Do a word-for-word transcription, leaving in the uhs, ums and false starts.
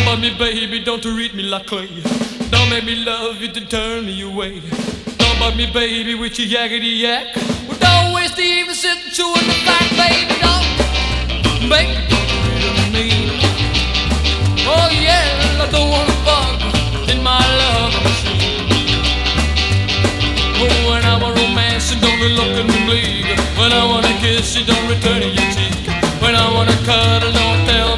about me, baby, don't treat me like clay. Don't make me love you to turn me away. Don't about me, baby, with your yakety yak. Well, don't waste the evening sitting chewing the fat, baby. Don't, baby, don't treat me. Oh yeah, I don't wanna fuck in my love machine. Oh, when I want romance, you don't look at me bleed. When I wanna kiss, you don't return it.